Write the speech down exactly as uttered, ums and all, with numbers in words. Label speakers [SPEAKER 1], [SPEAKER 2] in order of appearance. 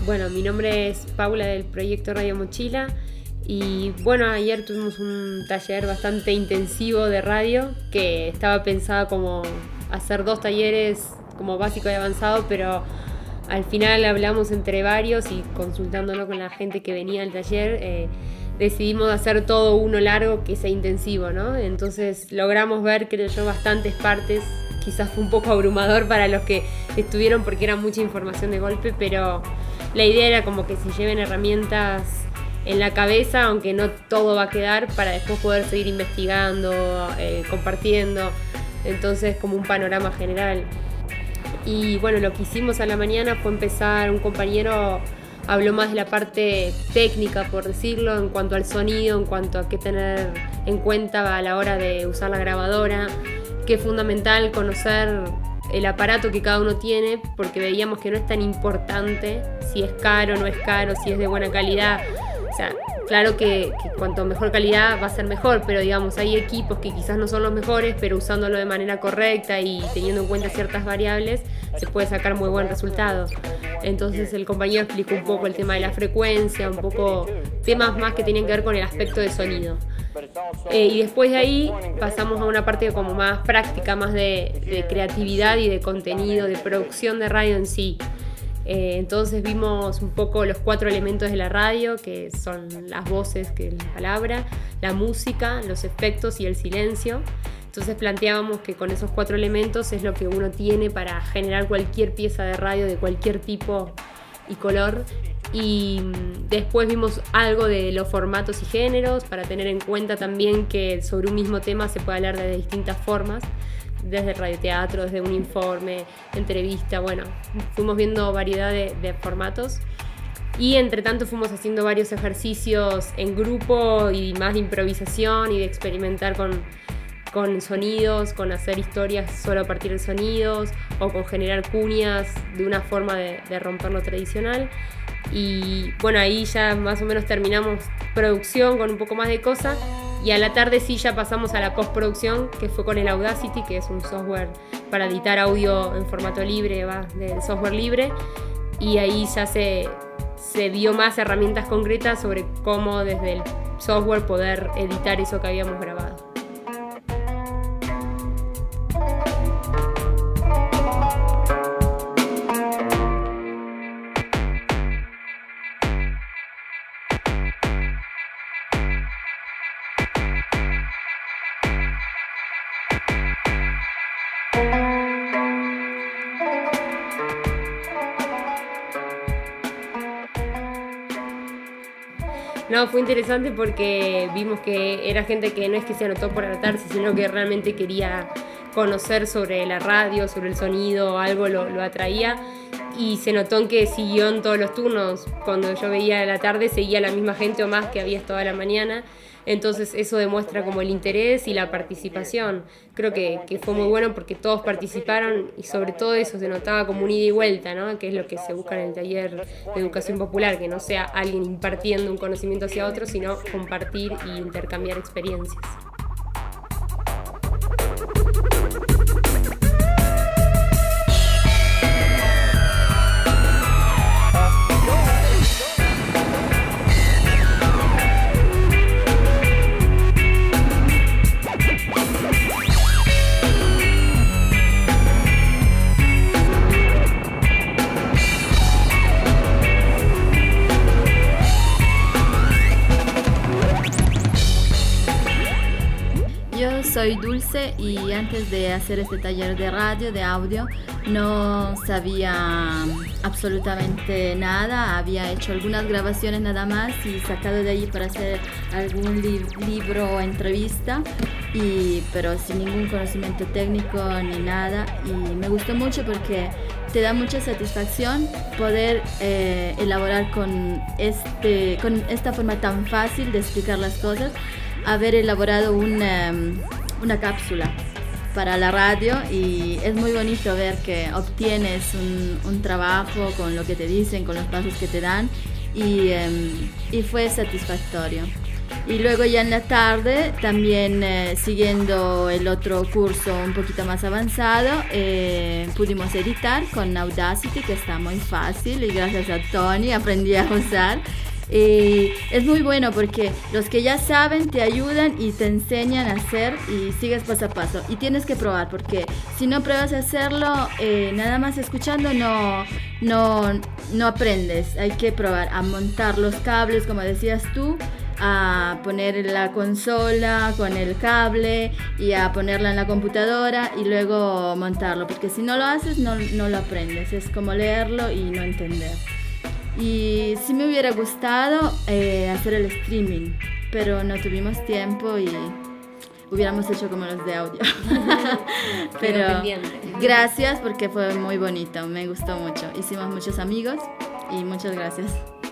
[SPEAKER 1] Bueno, mi nombre es Paula del proyecto Radio Mochila y bueno, ayer tuvimos un taller bastante intensivo de radio que estaba pensado como hacer dos talleres como básico y avanzado, pero al final hablamos entre varios y consultándolo con la gente que venía al taller, eh, decidimos hacer todo uno largo que sea intensivo, ¿no? Entonces logramos ver, creo yo, bastantes partes. Quizás fue un poco abrumador para los que estuvieron porque era mucha información de golpe, pero la idea era como que se lleven herramientas en la cabeza, aunque no todo va a quedar, para después poder seguir investigando, eh, compartiendo. Entonces, como un panorama general. Y bueno, lo que hicimos a la mañana fue empezar, un compañero habló más de la parte técnica, por decirlo, en cuanto al sonido, en cuanto a qué tener en cuenta a la hora de usar la grabadora, que es fundamental conocer el aparato que cada uno tiene, porque veíamos que no es tan importante si es caro o no es caro, si es de buena calidad. O sea, claro que, que cuanto mejor calidad va a ser mejor, pero digamos, hay equipos que quizás no son los mejores, pero usándolo de manera correcta y teniendo en cuenta ciertas variables, se puede sacar muy buen resultado. Entonces el compañero explicó un poco el tema de la frecuencia, un poco temas más que tenían que ver con el aspecto de sonido. Eh, y después de ahí pasamos a una parte como más práctica, más de, de creatividad y de contenido, de producción de radio en sí. Eh, entonces vimos un poco los cuatro elementos de la radio, que son las voces, que es la palabra, la música, los efectos y el silencio. Entonces planteábamos que con esos cuatro elementos es lo que uno tiene para generar cualquier pieza de radio de cualquier tipo y color. Y después vimos algo de los formatos y géneros para tener en cuenta también que sobre un mismo tema se puede hablar de distintas formas, desde el radioteatro, desde un informe, entrevista, bueno, fuimos viendo variedad de, de formatos. Y entre tanto fuimos haciendo varios ejercicios en grupo y más de improvisación y de experimentar con, con sonidos, con hacer historias solo a partir de sonidos o con generar cuñas de una forma de, de romper lo tradicional. Y bueno, ahí ya más o menos terminamos producción con un poco más de cosas y a la tarde sí ya pasamos a la postproducción, que fue con el Audacity, que es un software para editar audio en formato libre, va, de software libre, y ahí ya se, se dio más herramientas concretas sobre cómo desde el software poder editar eso que habíamos grabado. No, fue interesante porque vimos que era gente que no es que se anotó por anotarse, sino que realmente quería conocer sobre la radio, sobre el sonido, algo lo, lo atraía, y se notó en que siguió en todos los turnos. Cuando yo veía a la tarde seguía la misma gente o más que había toda la mañana. Entonces eso demuestra como el interés y la participación. Creo que, que fue muy bueno porque todos participaron y sobre todo eso se notaba como un ida y vuelta, ¿no? Que es lo que se busca en el taller de educación popular, que no sea alguien impartiendo un conocimiento hacia otro, sino compartir y intercambiar experiencias.
[SPEAKER 2] Soy Dulce y antes de hacer este taller de radio, de audio, no sabía absolutamente nada. Había hecho algunas grabaciones nada más y sacado de ahí para hacer algún li- libro o entrevista, y, pero sin ningún conocimiento técnico ni nada. Y me gustó mucho porque te da mucha satisfacción poder eh, elaborar con, este, con esta forma tan fácil de explicar las cosas, haber elaborado una, una cápsula para la radio, y es muy bonito ver que obtienes un, un trabajo con lo que te dicen, con los pasos que te dan, y, um, y fue satisfactorio. Y luego ya en la tarde, también eh, siguiendo el otro curso un poquito más avanzado, eh, pudimos editar con Audacity, que está muy fácil, y gracias a Tony aprendí a usar. Y es muy bueno porque los que ya saben te ayudan y te enseñan a hacer y sigues paso a paso. Y tienes que probar, porque si no pruebas a hacerlo, eh, nada más escuchando no, no, no aprendes. Hay que probar a montar los cables, como decías tú, a poner la consola con el cable y a ponerla en la computadora y luego montarlo, porque si no lo haces no, no lo aprendes. Es como leerlo y no entender. Y sí me hubiera gustado eh, hacer el streaming, pero no tuvimos tiempo y hubiéramos hecho como los de audio. Pero gracias, porque fue muy bonito, me gustó mucho. Hicimos muchos amigos y muchas gracias.